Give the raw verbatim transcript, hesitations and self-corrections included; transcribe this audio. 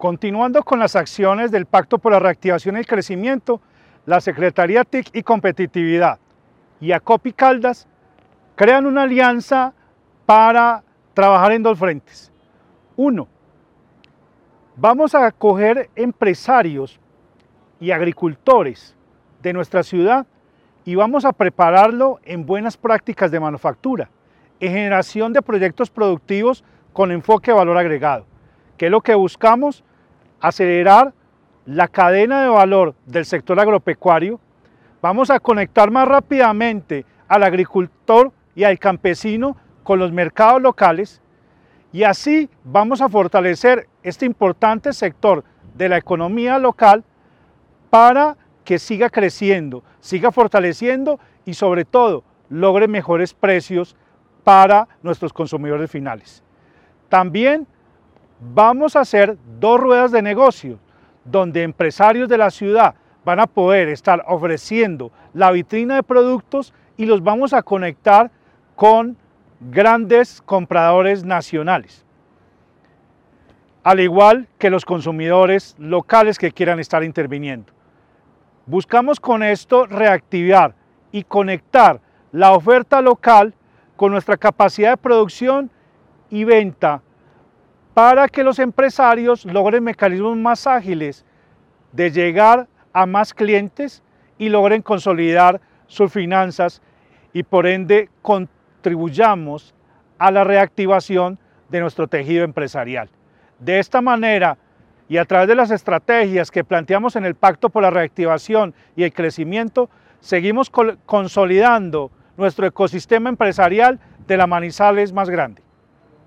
Continuando con las acciones del Pacto por la Reactivación y el Crecimiento, la Secretaría T I C y Competitividad y ACOPI Caldas crean una alianza para trabajar en dos frentes. Uno, vamos a acoger empresarios y agricultores de nuestra ciudad y vamos a prepararlo en buenas prácticas de manufactura, en generación de proyectos productivos con enfoque de valor agregado, que es lo que buscamos: acelerar la cadena de valor del sector agropecuario. Vamos a conectar más rápidamente al agricultor y al campesino con los mercados locales y así vamos a fortalecer este importante sector de la economía local para que siga creciendo, siga fortaleciendo y sobre todo logre mejores precios para nuestros consumidores finales. También vamos a hacer dos ruedas de negocio donde empresarios de la ciudad van a poder estar ofreciendo la vitrina de productos y los vamos a conectar con grandes compradores nacionales, al igual que los consumidores locales que quieran estar interviniendo. Buscamos con esto reactivar y conectar la oferta local con nuestra capacidad de producción y venta para que los empresarios logren mecanismos más ágiles de llegar a más clientes y logren consolidar sus finanzas y por ende contribuyamos a la reactivación de nuestro tejido empresarial. De esta manera y a través de las estrategias que planteamos en el Pacto por la Reactivación y el Crecimiento, seguimos consolidando nuestro ecosistema empresarial de la Manizales más grande.